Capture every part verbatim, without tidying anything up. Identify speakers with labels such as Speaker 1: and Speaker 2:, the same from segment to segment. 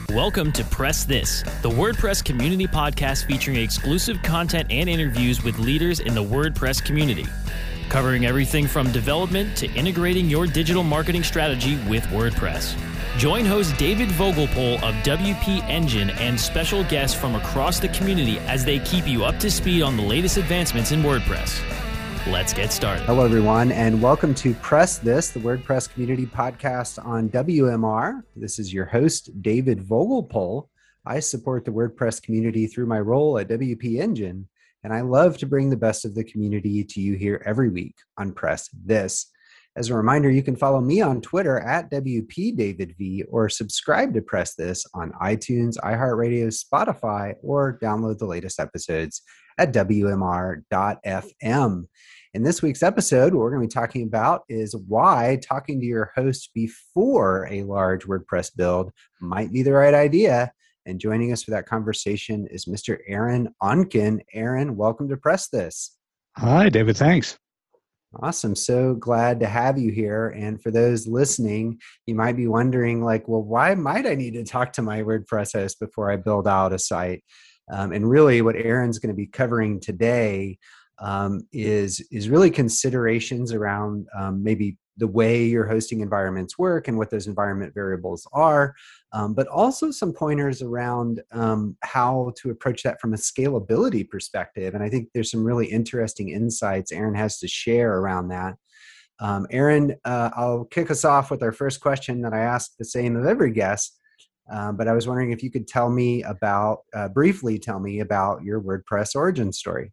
Speaker 1: Welcome to Press This, the WordPress community podcast featuring exclusive content and interviews with leaders in the WordPress community, covering everything from development to integrating your digital marketing strategy with WordPress. Join host David Vogelpohl of W P Engine and special guests from across the community as they keep you up to speed on the latest advancements in WordPress. Let's get started.
Speaker 2: Hello, everyone, and welcome to Press This, the WordPress community podcast on W M R. This is your host, David Vogelpohl. I support the WordPress community through my role at W P Engine, and I love to bring the best of the community to you here every week on Press This. As a reminder, you can follow me on Twitter at W P David V or subscribe to Press This on iTunes, iHeartRadio, Spotify, or download the latest episodes at W M R dot F M. In this week's episode, what we're going to be talking about is why talking to your host before a large WordPress build might be the right idea. And joining us for that conversation is Mister Aaron Onken. Aaron, welcome to Press This.
Speaker 3: Hi, David. Thanks.
Speaker 2: Awesome. So glad to have you here. And for those listening, you might be wondering, like, well, why might I need to talk to my WordPress host before I build out a site? Um, and really what Aaron's going to be covering today um, is, is really considerations around um, maybe the way your hosting environments work and what those environment variables are, um, but also some pointers around um, how to approach that from a scalability perspective. And I think there's some really interesting insights Aaron has to share around that. Um, Aaron, uh, I'll kick us off with our first question that I ask the same of every guest. Um, but I was wondering if you could tell me about, uh, briefly tell me about your WordPress origin story.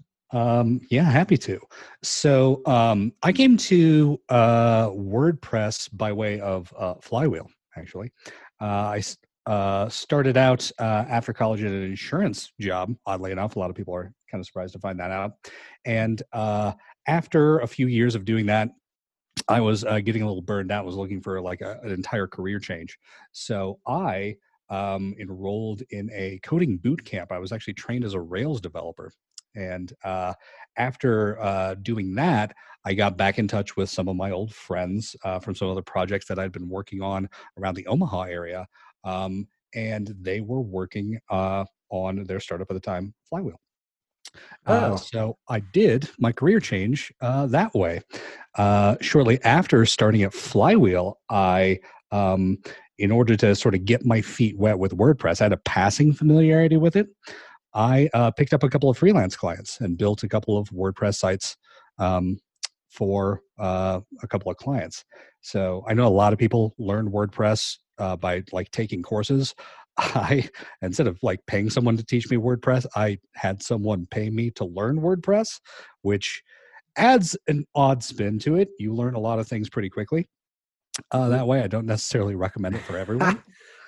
Speaker 3: Um, yeah, happy to. So um, I came to uh, WordPress by way of uh, Flywheel, actually. Uh, I uh, started out uh, after college at an insurance job, oddly enough. A lot of people are kind of surprised to find that out. And uh, after a few years of doing that, I was uh, getting a little burned out, was looking for like a, an entire career change. So I um, enrolled in a coding boot camp. I was actually trained as a Rails developer. And uh, after uh, doing that, I got back in touch with some of my old friends uh, from some other projects that I'd been working on around the Omaha area. Um, and they were working uh, on their startup at the time, Flywheel. Uh,
Speaker 2: Oh.
Speaker 3: so I did my career change uh, that way. Uh, shortly after starting at Flywheel, I, um, in order to sort of get my feet wet with WordPress, I had a passing familiarity with it. I uh, picked up a couple of freelance clients and built a couple of WordPress sites um, for uh, a couple of clients. So I know a lot of people learn WordPress uh, by like taking courses. I, instead of like paying someone to teach me WordPress, I had someone pay me to learn WordPress, which adds an odd spin to it. You learn a lot of things pretty quickly. Uh, that way, I don't necessarily recommend it for everyone.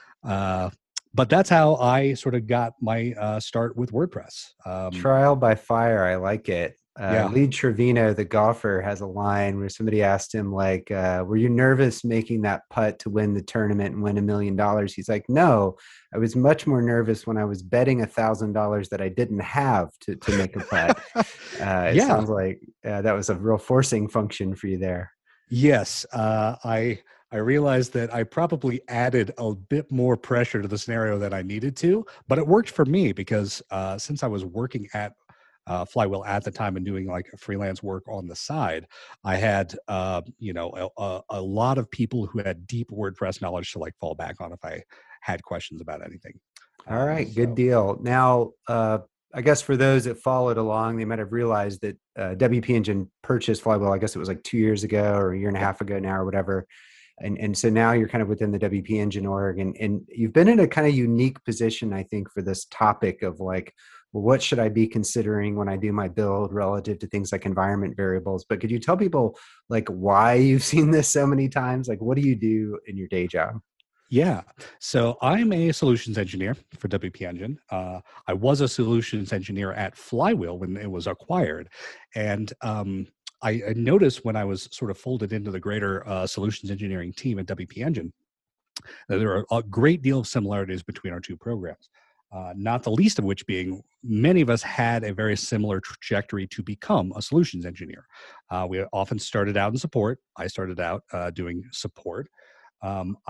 Speaker 3: uh, but that's how I sort of got my uh, start with WordPress. Um,
Speaker 2: Trial by fire. I like it. Uh,
Speaker 3: yeah.
Speaker 2: Lee Trevino, the golfer, has a line where somebody asked him, like, uh, were you nervous making that putt to win the tournament and win a million dollars? He's like, no, I was much more nervous when I was betting a thousand dollars that I didn't have to, to make a putt. uh, it
Speaker 3: Yeah.
Speaker 2: sounds like uh, that was a real forcing function for you there.
Speaker 3: Yes. Uh, I, I realized that I probably added a bit more pressure to the scenario than I needed to, but it worked for me because uh, since I was working at Uh, Flywheel at the time and doing like freelance work on the side, I had, uh, you know, a, a lot of people who had deep WordPress knowledge to like fall back on if I had questions about anything.
Speaker 2: All right,
Speaker 3: Um,
Speaker 2: good
Speaker 3: so,
Speaker 2: deal. Now, uh, I guess for those that followed along, they might have realized that uh, W P Engine purchased Flywheel. I guess it was like two years ago or a year and a half ago now or whatever. And and so now you're kind of within the W P Engine org, and, and you've been in a kind of unique position, I think, for this topic of like, well, what should I be considering when I do my build relative to things like environment variables? But could you tell people like why you've seen this so many times? Like, what do you do in your day job?
Speaker 3: Yeah. So I'm a solutions engineer for W P Engine. Uh, I was a solutions engineer at Flywheel when it was acquired. And um, I, I noticed when I was sort of folded into the greater uh, solutions engineering team at W P Engine, that there are a great deal of similarities between our two programs. Uh, not the least of which being many of us had a very similar trajectory to become a solutions engineer. Uh, we often started out in support. I started out uh, doing support. Um, I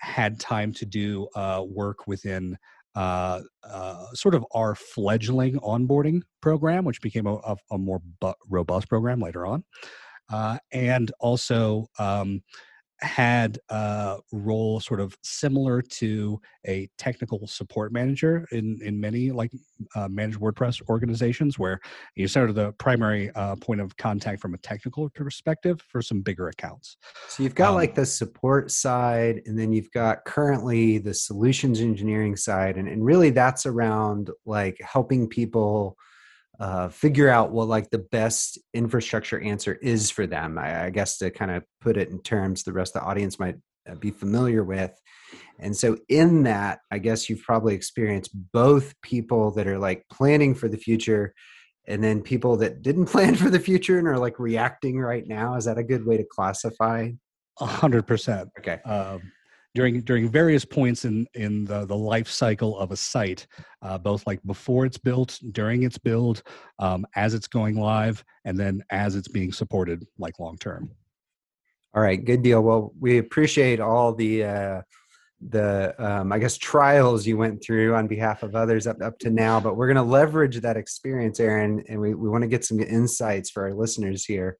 Speaker 3: had time to do uh, work within uh, uh, sort of our fledgling onboarding program, which became a, a, a more bu- robust program later on. Uh, and also um, had a role sort of similar to a technical support manager in, in many like uh, managed WordPress organizations, where you're sort of the primary uh, point of contact from a technical perspective for some bigger accounts.
Speaker 2: So you've got
Speaker 3: Um,
Speaker 2: like the support side, and then you've got currently the solutions engineering side. And, and really that's around like helping people uh, figure out what like the best infrastructure answer is for them. I, I guess to kind of put it in terms the rest of the audience might be familiar with. And so in that, I guess you've probably experienced both people that are like planning for the future and then people that didn't plan for the future and are like reacting right now. Is that a good way to classify?
Speaker 3: A hundred percent.
Speaker 2: Okay.
Speaker 3: Um, during during various points in in the the life cycle of a site, uh, both like before it's built, during its build, um, as it's going live, and then as it's being supported like long term.
Speaker 2: All right, good deal. Well, we appreciate all the uh, the um, I guess trials you went through on behalf of others up up to now, but we're going to leverage that experience, Aaron, and we we want to get some insights for our listeners here.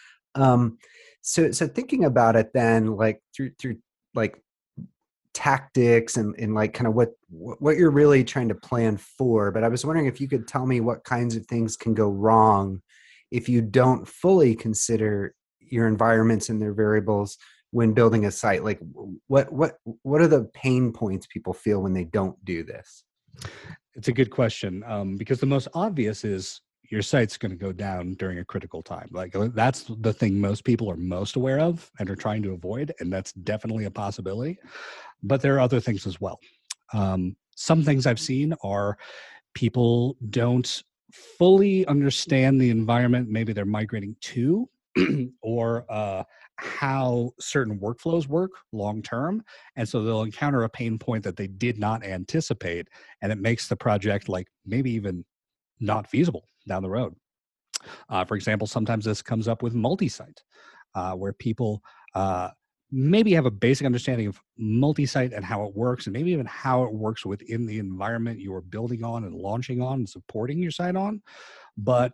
Speaker 2: Um, so so thinking about it, then, like through through like tactics and, and like kind of what what you're really trying to plan for. But I was wondering if you could tell me what kinds of things can go wrong if you don't fully consider your environments and their variables when building a site. Like what what what are the pain points people feel when they don't do this?
Speaker 3: It's a good question, um, because the most obvious is your site's going to go down during a critical time. Like that's the thing most people are most aware of and are trying to avoid, and that's definitely a possibility. But there are other things as well. Um, some things I've seen are people don't fully understand the environment maybe they're migrating to, or uh, how certain workflows work long term. And so they'll encounter a pain point that they did not anticipate, and it makes the project like maybe even not feasible down the road. Uh, for example, sometimes this comes up with multi-site, uh, where people uh, maybe have a basic understanding of multi-site and how it works, and maybe even how it works within the environment you are building on and launching on and supporting your site on. But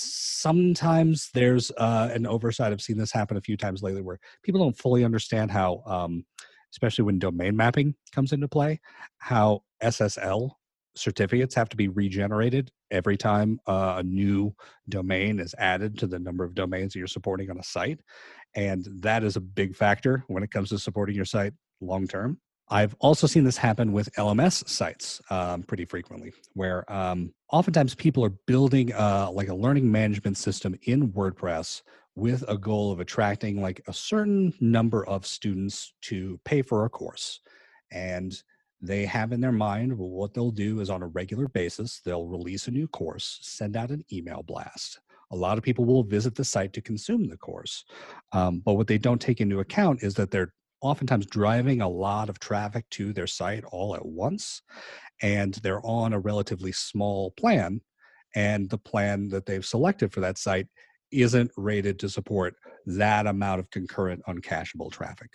Speaker 3: sometimes there's uh, an oversight. I've seen this happen a few times lately where people don't fully understand how, um, especially when domain mapping comes into play, how S S L certificates have to be regenerated every time uh, a new domain is added to the number of domains that you're supporting on a site. And that is a big factor when it comes to supporting your site long term. I've also seen this happen with L M S sites um, pretty frequently, where um, oftentimes people are building uh, like a learning management system in WordPress with a goal of attracting like a certain number of students to pay for a course. And they have in their mind, well, what they'll do is on a regular basis, they'll release a new course, send out an email blast. A lot of people will visit the site to consume the course. Um, but what they don't take into account is that they're oftentimes driving a lot of traffic to their site all at once, and they're on a relatively small plan, and the plan that they've selected for that site isn't rated to support that amount of concurrent uncacheable traffic.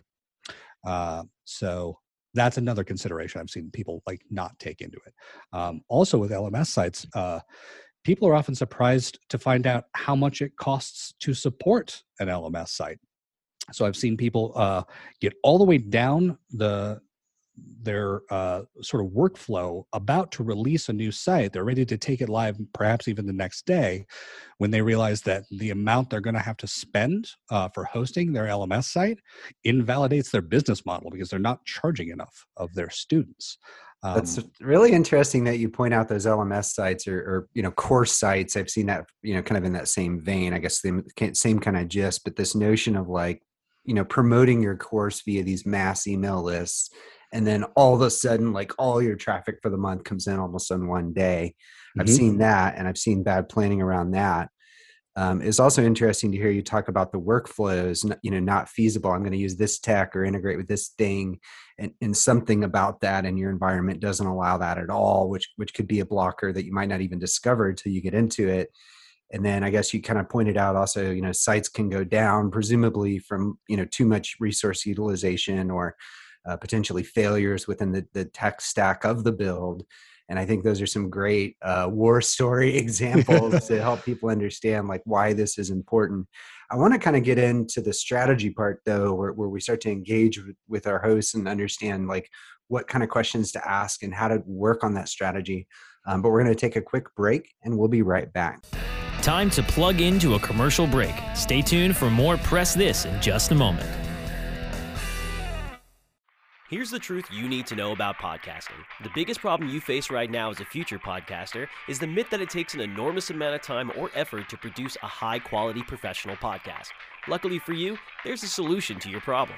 Speaker 3: Uh, so that's another consideration I've seen people like not take into it. Um, also with L M S sites, uh, people are often surprised to find out how much it costs to support an L M S site. So I've seen people uh, get all the way down the their uh, sort of workflow about to release a new site. They're ready to take it live, perhaps even the next day, when they realize that the amount they're going to have to spend uh, for hosting their L M S site invalidates their business model because they're not charging enough of their students. Um,
Speaker 2: That's really interesting that you point out those L M S sites or, or, you know, course sites. I've seen that, you know, kind of in that same vein, I guess the same kind of gist, but this notion of like, you know, promoting your course via these mass email lists. And then all of a sudden, like all your traffic for the month comes in almost on one day. Mm-hmm. I've seen that, and I've seen bad planning around that. Um, it's also interesting to hear you talk about the workflows, you know, not feasible. I'm going to use this tech or integrate with this thing, and, and something about that in your environment doesn't allow that at all, which which could be a blocker that you might not even discover until you get into it. And then I guess you kind of pointed out also, you know, sites can go down, presumably from, you know, too much resource utilization or uh, potentially failures within the, the tech stack of the build. And I think those are some great uh, war story examples to help people understand like why this is important. I want to kind of get into the strategy part though, where, where we start to engage with, with our hosts and understand like what kind of questions to ask and how to work on that strategy. Um, but we're going to take a quick break and we'll be right back.
Speaker 1: Time to plug into a commercial break. Stay tuned for more Press This in just a moment.
Speaker 4: Here's the truth you need to know about podcasting. The biggest problem you face right now as a future podcaster is the myth that it takes an enormous amount of time or effort to produce a high-quality professional podcast. Luckily for you, there's a solution to your problem.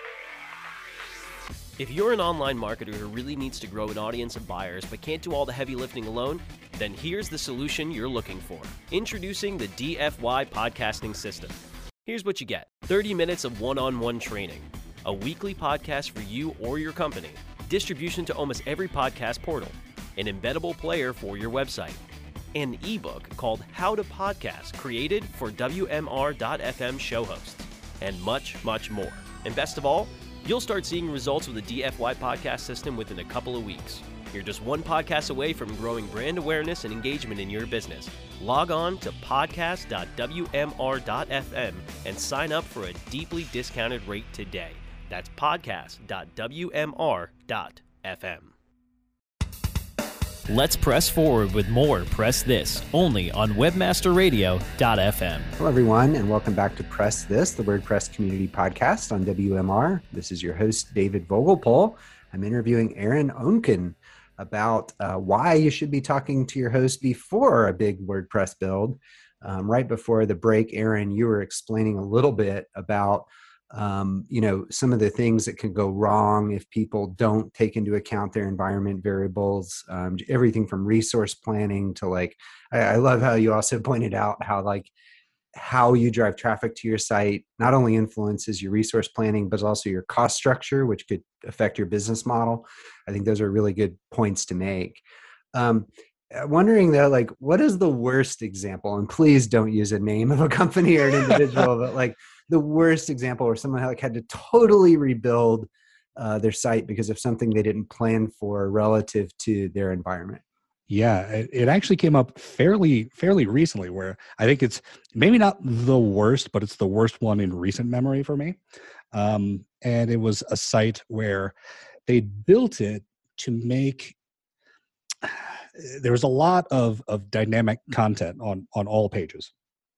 Speaker 4: If you're an online marketer who really needs to grow an audience of buyers but can't do all the heavy lifting alone, then here's the solution you're looking for. Introducing the D F Y Podcasting System. Here's what you get. thirty minutes of one-on-one training. A weekly podcast for you or your company, distribution to almost every podcast portal, an embeddable player for your website, an ebook called How to Podcast created for W M R dot F M show hosts, and much, much more. And best of all, you'll start seeing results with the D F Y podcast system within a couple of weeks. You're just one podcast away from growing brand awareness and engagement in your business. Log on to podcast dot W M R dot F M and sign up for a deeply discounted rate today. That's podcast dot W M R dot F M.
Speaker 1: Let's press forward with more Press This, only on webmaster radio dot f m.
Speaker 2: Hello, everyone, and welcome back to Press This, the WordPress community podcast on W M R. This is your host, David Vogelpohl. I'm interviewing Aaron Ohnken about uh, why you should be talking to your host before a big WordPress build. Um, right before the break, Aaron, you were explaining a little bit about Um, you know, some of the things that can go wrong if people don't take into account their environment variables, um, everything from resource planning to like, I, I love how you also pointed out how like how you drive traffic to your site not only influences your resource planning, but also your cost structure, which could affect your business model. I think those are really good points to make. Um, Wondering though, like, what is the worst example? And please don't use a name of a company or an individual, but like the worst example where someone like had to totally rebuild uh, their site because of something they didn't plan for relative to their environment.
Speaker 3: Yeah, it, it actually came up fairly fairly recently where I think it's maybe not the worst, but it's the worst one in recent memory for me. Um, and it was a site where they built it to make there was a lot of, of dynamic content on, on all pages.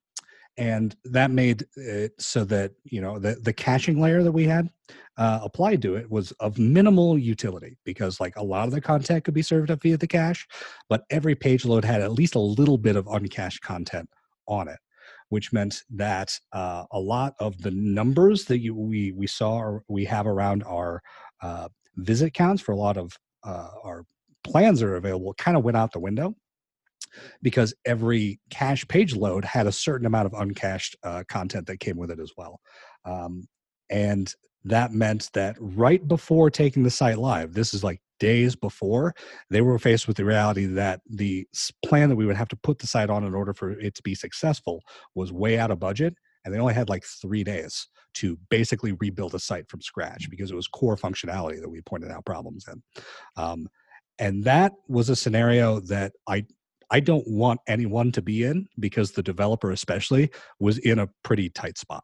Speaker 3: And that made it so that, you know, the, the caching layer that we had uh, applied to it was of minimal utility because like a lot of the content could be served up via the cache, but every page load had at least a little bit of uncached content on it, which meant that uh, a lot of the numbers that you, we, we saw or we have around our uh, visit counts for a lot of uh, our plans that are available kind of went out the window because every cache page load had a certain amount of uncached uh, content that came with it as well. Um, and that meant that right before taking the site live, this is like days before, they were faced with the reality that the plan that we would have to put the site on in order for it to be successful was way out of budget. And they only had like three days to basically rebuild a site from scratch because it was core functionality that we pointed out problems in. Um, And that was a scenario that I I don't want anyone to be in because the developer especially was in a pretty tight spot.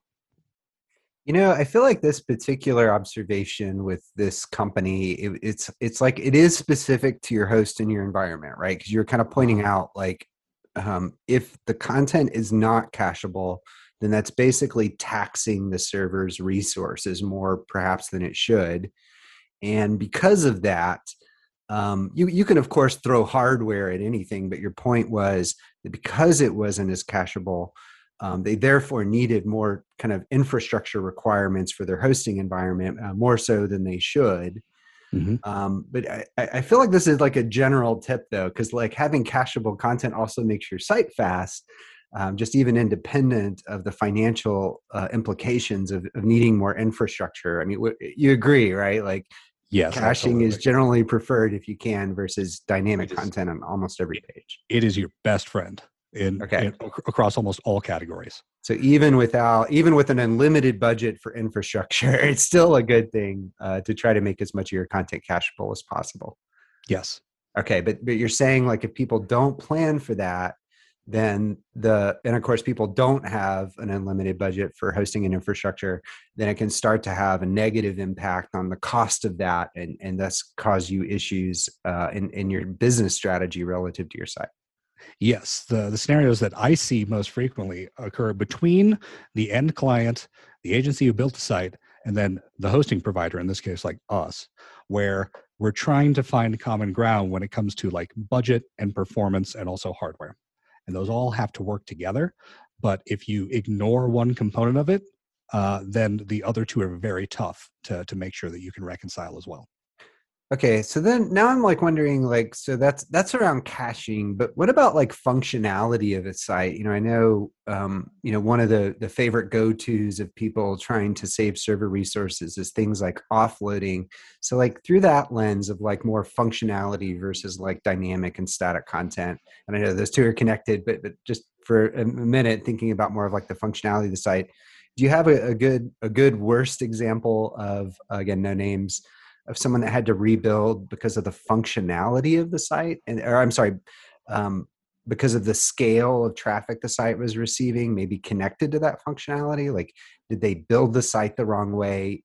Speaker 2: You know, I feel like this particular observation with this company, it, it's it's like it is specific to your host and your environment, right? Because you're kind of pointing out like um, if the content is not cacheable, then that's basically taxing the server's resources more perhaps than it should. And because of that, Um, you, you can, of course, throw hardware at anything, but your point was that because it wasn't as cacheable, um, they therefore needed more kind of infrastructure requirements for their hosting environment, uh, more so than they should. Mm-hmm. Um, but I, I feel like this is like a general tip, though, because like having cacheable content also makes your site fast, um, just even independent of the financial uh, implications of, of needing more infrastructure. I mean, w- you agree, right? Like, yes, caching absolutely. Is generally preferred if you can versus dynamic content on almost every page.
Speaker 3: It is your best friend. in,
Speaker 2: Okay.
Speaker 3: in ac- across almost all categories.
Speaker 2: So even without, even with an unlimited budget for infrastructure, it's still a good thing uh, to try to make as much of your content cacheable as possible.
Speaker 3: Yes.
Speaker 2: Okay, but but you're saying like if people don't plan for that, then the and of course people don't have an unlimited budget for hosting and infrastructure, then it can start to have a negative impact on the cost of that, and and thus cause you issues uh, in in your business strategy relative to your site.
Speaker 3: Yes, the, the scenarios that I see most frequently occur between the end client, the agency who built the site, and then the hosting provider, in this case, like us, where we're trying to find common ground when it comes to like budget and performance and also hardware. And those all have to work together. But if you ignore one component of it, uh, then the other two are very tough to, to make sure that you can reconcile as well.
Speaker 2: Okay, so then now I'm like wondering, like, so that's that's around caching, but what about like functionality of a site? You know, I know, um, you know, one of the the favorite go-tos of people trying to save server resources is things like offloading. So like through that lens of like more functionality versus like dynamic and static content, and I know those two are connected, but but just for a minute, thinking about more of like the functionality of the site, do you have a, a good a good worst example of, again, no names, of someone that had to rebuild because of the functionality of the site, and or I'm sorry, um, because of the scale of traffic the site was receiving, maybe connected to that functionality? Like, did they build the site the wrong way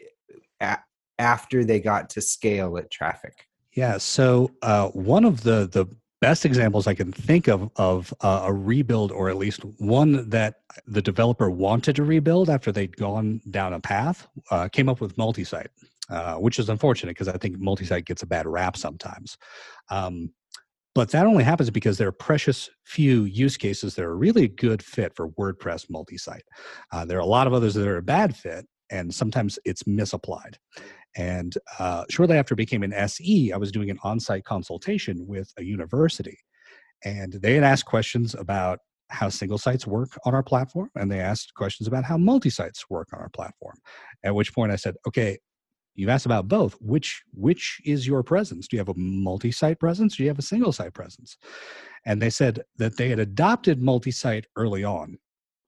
Speaker 2: a- after they got to scale at traffic?
Speaker 3: Yeah. So uh, one of the the best examples I can think of of uh, a rebuild, or at least one that the developer wanted to rebuild after they'd gone down a path, uh, came up with multi-site. Uh, which is unfortunate because I think multi-site gets a bad rap sometimes. Um, but that only happens because there are precious few use cases that are a really good fit for WordPress multi-site. Uh, there are a lot of others that are a bad fit, and sometimes it's misapplied. And uh, shortly after I became an S E, I was doing an on-site consultation with a university. And they had asked questions about how single sites work on our platform, and they asked questions about how multi-sites work on our platform. At which point I said, okay, you've asked about both. Which which is your presence? Do you have a multi-site presence? Do you have a single-site presence? And they said that they had adopted multi-site early on.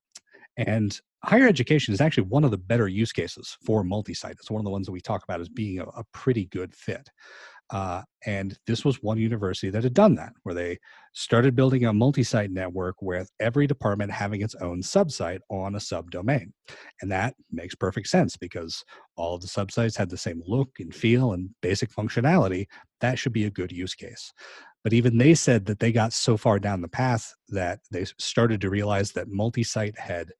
Speaker 3: And higher education is actually one of the better use cases for multi-site. It's one of the ones that we talk about as being a, a pretty good fit. Uh, and this was one university that had done that, where they started building a multi-site network with every department having its own subsite on a subdomain. And that makes perfect sense because all of the subsites had the same look and feel and basic functionality. That should be a good use case. But even they said that they got so far down the path that they started to realize that multi-site had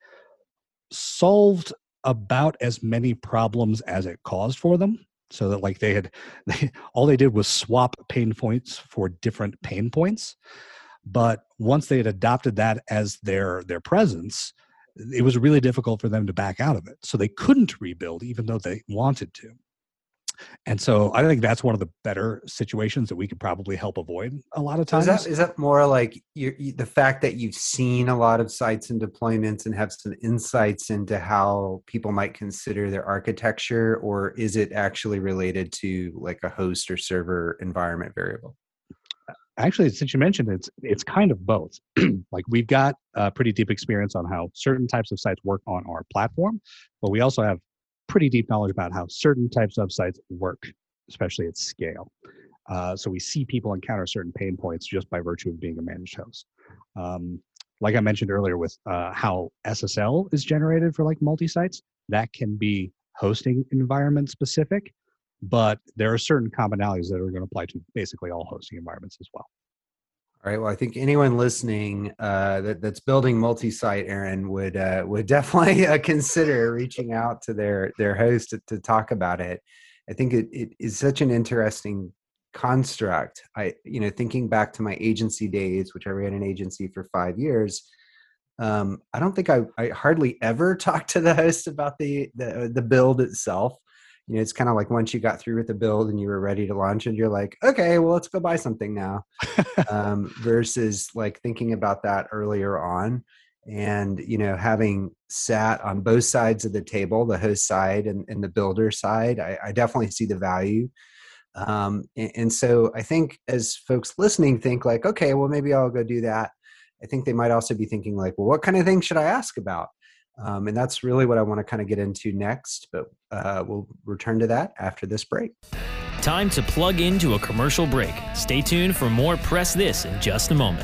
Speaker 3: solved about as many problems as it caused for them. So that like they had, they, all they did was swap pain points for different pain points. But once they had adopted that as their their presence, it was really difficult for them to back out of it. So they couldn't rebuild even though they wanted to. And so I think that's one of the better situations that we could probably help avoid a lot of times.
Speaker 2: So is that is that more like you, you, the fact that you've seen a lot of sites and deployments and have some insights into how people might consider their architecture, or is it actually related to like a host or server environment variable?
Speaker 3: Actually, since you mentioned it, it's it's kind of both. Like we've got a pretty deep experience on how certain types of sites work on our platform, but we also have pretty deep knowledge about how certain types of sites work, especially at scale. Uh, so we see people encounter certain pain points just by virtue of being a managed host. Um, like I mentioned earlier with uh, how S S L is generated for like multi-sites, that can be hosting environment specific, but there are certain commonalities that are going to apply to basically all hosting environments as well.
Speaker 2: All right. Well, I think anyone listening uh, that, that's building multi-site, Aaron, would uh, would definitely uh, consider reaching out to their their host to, to talk about it. I think it, it is such an interesting construct. I, you know, thinking back to my agency days, which I ran an agency for five years. Um, I don't think I, I hardly ever talked to the host about the the, the build itself. You know, it's kind of like once you got through with the build and you were ready to launch and you're like, okay, well, let's go buy something now. um, versus like thinking about that earlier on. And, you know, having sat on both sides of the table, the host side and, and the builder side, I, I definitely see the value. Um, and, and so I think as folks listening think like, okay, well, maybe I'll go do that. I think they might also be thinking like, well, what kind of things should I ask about? Um, and that's really what I want to kind of get into next, but uh, we'll return to that after this break.
Speaker 1: Time to plug into a commercial break. Stay tuned for more Press This in just a moment.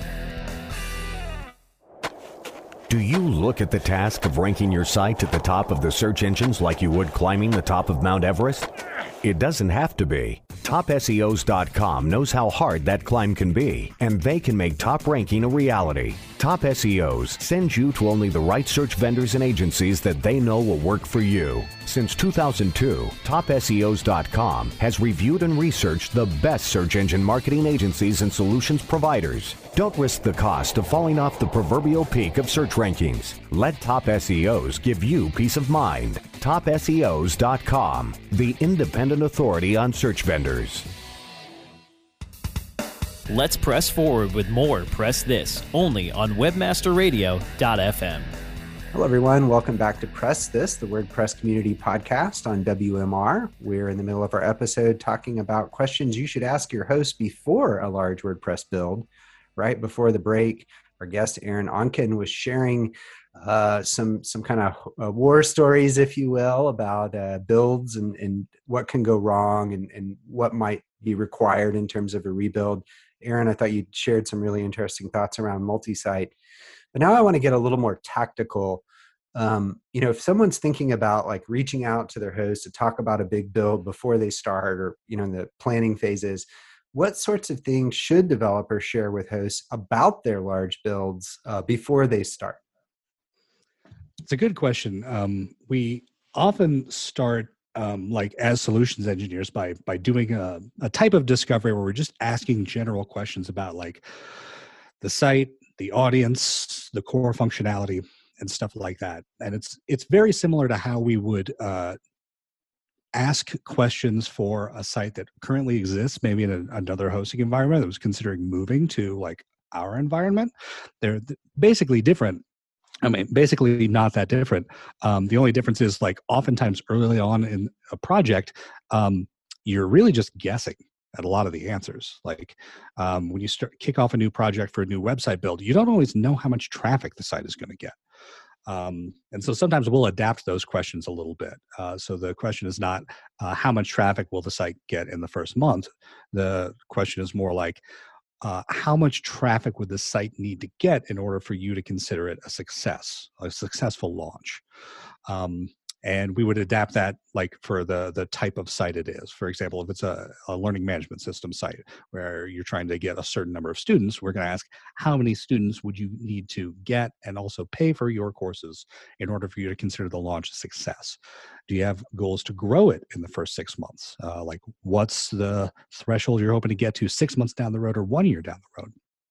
Speaker 5: Do you look at the task of ranking your site at the top of the search engines like you would climbing the top of Mount Everest? It doesn't have to be. Top S E Os dot com knows how hard that climb can be, and they can make top ranking a reality. Top S E Os sends you to only the right search vendors and agencies that they know will work for you. Since two thousand two, Top S E Os dot com has reviewed and researched the best search engine marketing agencies and solutions providers. Don't risk the cost of falling off the proverbial peak of search rankings. Let Top S E Os give you peace of mind. Top S E Os dot com, the independent authority on search vendors.
Speaker 1: Let's press forward with more Press This, only on webmaster radio dot f m.
Speaker 2: Hello, everyone. Welcome back to Press This, the WordPress community podcast on W M R. We're in the middle of our episode talking about questions you should ask your host before a large WordPress build. Right before the break, our guest Aaron Onken was sharing uh, some some kind of uh, war stories, if you will, about uh, builds and, and what can go wrong and, and what might be required in terms of a rebuild. Aaron, I thought you shared some really interesting thoughts around multi-site. But now I want to get a little more tactical. Um, you know, if someone's thinking about like reaching out to their host to talk about a big build before they start, or, you know, in the planning phases, what sorts of things should developers share with hosts about their large builds uh, before they start?
Speaker 3: It's a good question. Um, we often start um, like as solutions engineers by by doing a, a type of discovery where we're just asking general questions about like the site, the audience, the core functionality, and stuff like that. And it's it's very similar to how we would uh, ask questions for a site that currently exists, maybe in a, another hosting environment that was considering moving to like our environment. They're th- basically different. I mean, basically not that different. Um, the only difference is like oftentimes early on in a project, um, you're really just guessing at a lot of the answers. Like um, when you start kick off a new project for a new website build, you don't always know how much traffic the site is going to get. Um, and so sometimes we'll adapt those questions a little bit. Uh, so the question is not uh, how much traffic will the site get in the first month. The question is more like, uh, how much traffic would the site need to get in order for you to consider it a success, a successful launch? Um, and we would adapt that like for the the type of site it is. For example, if it's a, a learning management system site where you're trying to get a certain number of students, we're going to ask how many students would you need to get and also pay for your courses in order for you to consider the launch a success. Do you have goals to grow it in the first six months? Uh, like what's the threshold you're hoping to get to six months down the road or one year down the road?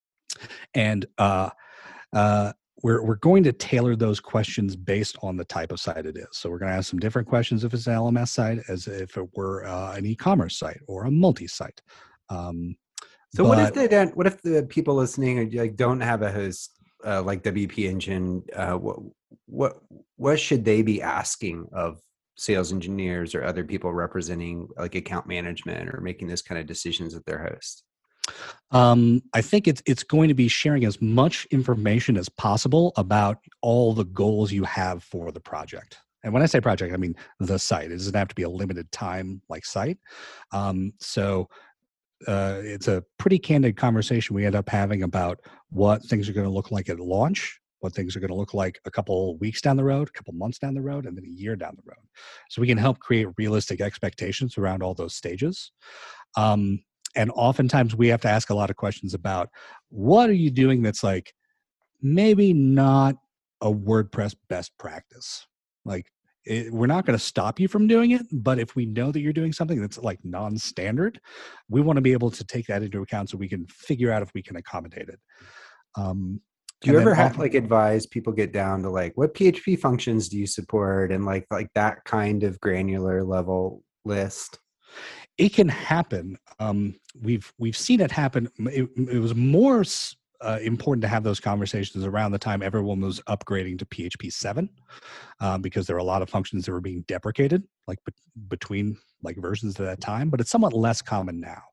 Speaker 3: And uh, uh, We're we're going to tailor those questions based on the type of site it is. So we're going to ask some different questions if it's an L M S site as if it were uh, an e-commerce site or a multi-site. Um,
Speaker 2: so what if they don't? What if the people listening like don't have a host uh, like W P Engine? Uh, what what what should they be asking of sales engineers or other people representing like account management or making those kind of decisions with their host?
Speaker 3: Um, I think it's it's going to be sharing as much information as possible about all the goals you have for the project. And when I say project, I mean the site. It doesn't have to be a limited time like site. Um, so uh, it's a pretty candid conversation we end up having about what things are going to look like at launch, what things are going to look like a couple weeks down the road, a couple months down the road, and then a year down the road. So we can help create realistic expectations around all those stages. Um, And oftentimes we have to ask a lot of questions about what are you doing that's like maybe not a WordPress best practice. Like it, we're not going to stop you from doing it, but if we know that you're doing something that's like non-standard, we want to be able to take that into account so we can figure out if we can accommodate it. Um,
Speaker 2: do you ever have like advise people get down to like what P H P functions do you support and like like that kind of granular level list?
Speaker 3: It can happen. Um, we've we've seen it happen. It, it was more uh, important to have those conversations around the time everyone was upgrading to P H P seven, um, because there were a lot of functions that were being deprecated, like be- between like versions at that time. But it's somewhat less common now.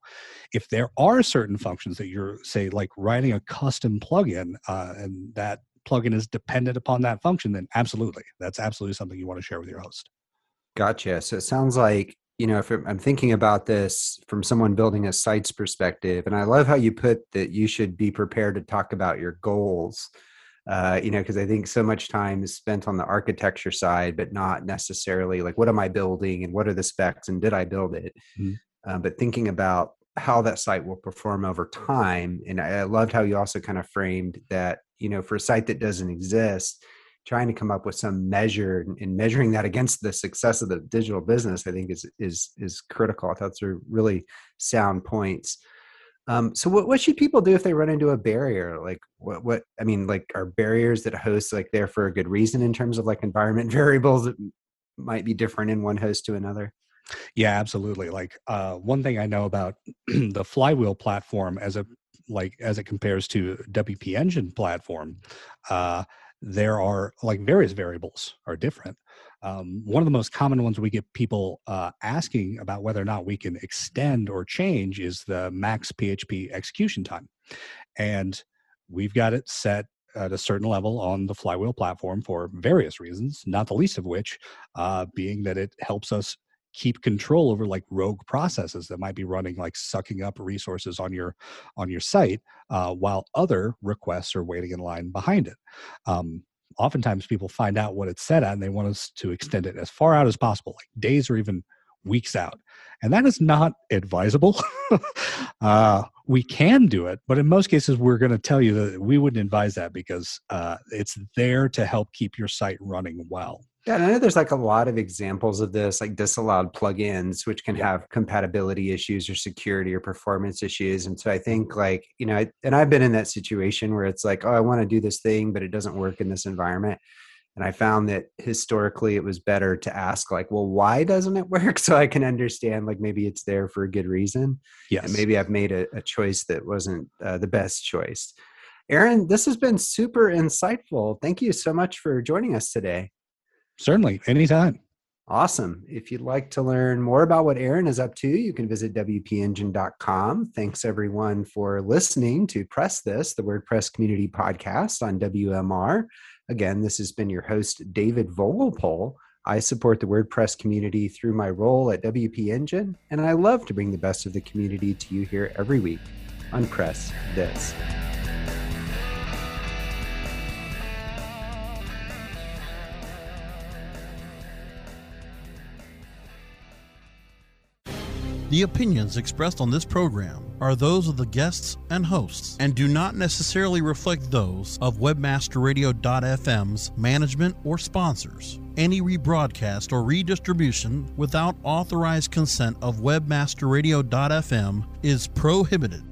Speaker 3: if there are certain functions that you're, say, like writing a custom plugin, uh, and that plugin is dependent upon that function, then absolutely, that's absolutely something you want to share with your host.
Speaker 2: Gotcha. So it sounds like, you know, if I'm thinking about this from someone building a site's perspective, and I love how you put that you should be prepared to talk about your goals, uh, you know, because I think so much time is spent on the architecture side, but not necessarily like, what am I building and what are the specs and did I build it? Mm-hmm. Uh, but thinking about how that site will perform over time. And I, I loved how you also kind of framed that, you know, for a site that doesn't exist, trying to come up with some measure and measuring that against the success of the digital business, I think is is is critical. I thought those are really sound points. Um, so what, what should people do if they run into a barrier? Like what, what, I mean, like are barriers that hosts like there for a good reason in terms of like environment variables that might be different in one host to another?
Speaker 3: Yeah, absolutely. Like uh, one thing I know about the Flywheel platform as a, like, as it compares to W P Engine platform, uh, there are like various variables are different. Um, one of the most common ones we get people uh, asking about whether or not we can extend or change is the max P H P execution time. And we've got it set at a certain level on the Flywheel platform for various reasons, not the least of which uh, being that it helps us keep control over like rogue processes that might be running, like sucking up resources on your on your site uh, while other requests are waiting in line behind it. Um, oftentimes people find out what it's set at and they want us to extend it as far out as possible, like days or even weeks out. And that is not advisable. uh, we can do it, but in most cases, we're going to tell you that we wouldn't advise that because uh, it's there to help keep your site running well.
Speaker 2: Yeah, and I know there's like a lot of examples of this, like disallowed plugins, which can
Speaker 3: Yeah.
Speaker 2: have compatibility issues or security or performance issues. And so I think like, you know, I, and I've been in that situation where it's like, oh, I want to do this thing, but it doesn't work in this environment. And I found that historically it was better to ask like, well, why doesn't it work? So I can understand like maybe it's there for a good reason.
Speaker 3: Yes.
Speaker 2: And maybe I've made a, a choice that wasn't uh, the best choice. Aaron, this has been super insightful. Thank you so much for joining us today.
Speaker 3: Certainly, anytime.
Speaker 2: Awesome. If you'd like to learn more about what Aaron is up to, you can visit W P engine dot com. Thanks everyone for listening to Press This, the WordPress community podcast on W M R. Again, this has been your host, David Vogelpohl. I support the WordPress community through my role at W P Engine, and I love to bring the best of the community to you here every week on Press This.
Speaker 6: The opinions expressed on this program are those of the guests and hosts and do not necessarily reflect those of Webmaster Radio dot f m's management or sponsors. Any rebroadcast or redistribution without authorized consent of Webmaster Radio dot f m is prohibited.